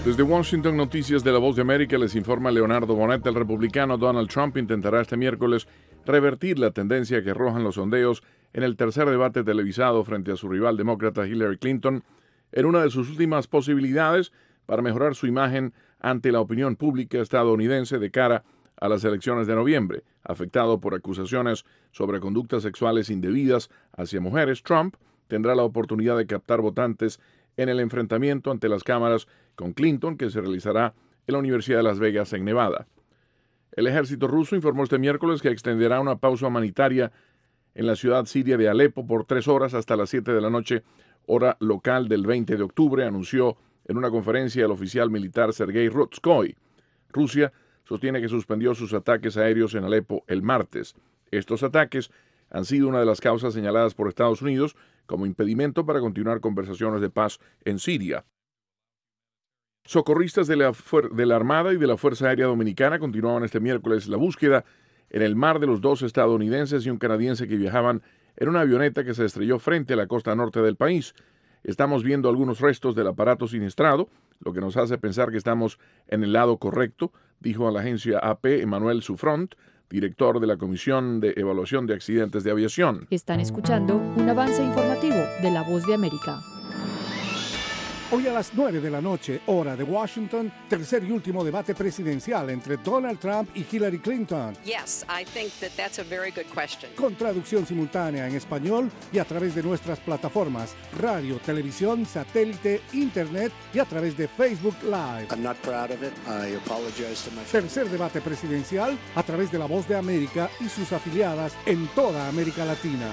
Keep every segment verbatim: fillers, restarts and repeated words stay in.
Desde Washington, Noticias de la Voz de América, les informa Leonardo Bonet. El republicano Donald Trump intentará este miércoles revertir la tendencia que arrojan los sondeos en el tercer debate televisado frente a su rival demócrata Hillary Clinton, en una de sus últimas posibilidades para mejorar su imagen ante la opinión pública estadounidense de cara a las elecciones de noviembre. Afectado por acusaciones sobre conductas sexuales indebidas hacia mujeres, Trump tendrá la oportunidad de captar votantes en el enfrentamiento ante las cámaras con Clinton, que se realizará en la Universidad de Las Vegas, en Nevada. El ejército ruso informó este miércoles que extenderá una pausa humanitaria en la ciudad siria de Alepo por tres horas hasta las siete de la noche, hora local del veinte de octubre, anunció en una conferencia el oficial militar Sergei Rutskoy. Rusia sostiene que suspendió sus ataques aéreos en Alepo el martes. Estos ataques han sido una de las causas señaladas por Estados Unidos como impedimento para continuar conversaciones de paz en Siria. Socorristas de la, de la Armada y de la Fuerza Aérea Dominicana continuaban este miércoles la búsqueda en el mar de los dos estadounidenses y un canadiense que viajaban en una avioneta que se estrelló frente a la costa norte del país. Estamos viendo algunos restos del aparato siniestrado, lo que nos hace pensar que estamos en el lado correcto, dijo a la agencia A P Emmanuel Souffront, director de la Comisión de Evaluación de Accidentes de Aviación. Están escuchando un avance informativo de La Voz de América. Hoy a las nueve de la noche, hora de Washington, tercer y último debate presidencial entre Donald Trump y Hillary Clinton. Yes, I think that that's a very good question. Con traducción simultánea en español y a través de nuestras plataformas radio, televisión, satélite, internet y a través de Facebook Live. I'm not proud of it. I apologize to my family. Tercer debate presidencial a través de La Voz de América y sus afiliadas en toda América Latina.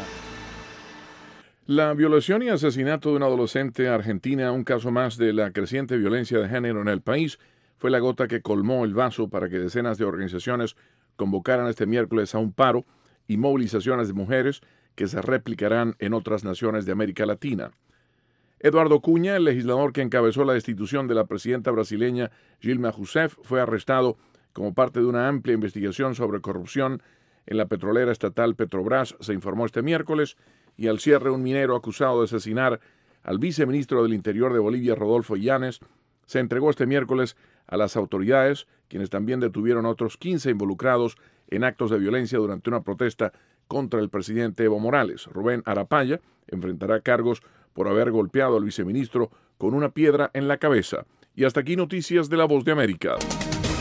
La violación y asesinato de una adolescente argentina, un caso más de la creciente violencia de género en el país, fue la gota que colmó el vaso para que decenas de organizaciones convocaran este miércoles a un paro y movilizaciones de mujeres que se replicarán en otras naciones de América Latina. Eduardo Cunha, el legislador que encabezó la destitución de la presidenta brasileña Dilma Rousseff, fue arrestado como parte de una amplia investigación sobre corrupción en la petrolera estatal Petrobras, se informó este miércoles, y al cierre un minero acusado de asesinar al viceministro del Interior de Bolivia, Rodolfo Illanes, se entregó este miércoles a las autoridades, quienes también detuvieron a otros quince involucrados en actos de violencia durante una protesta contra el presidente Evo Morales. Rubén Arapaya enfrentará cargos por haber golpeado al viceministro con una piedra en la cabeza. Y hasta aquí Noticias de la Voz de América.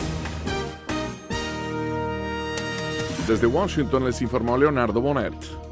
Desde Washington les informó Leonardo Bonet.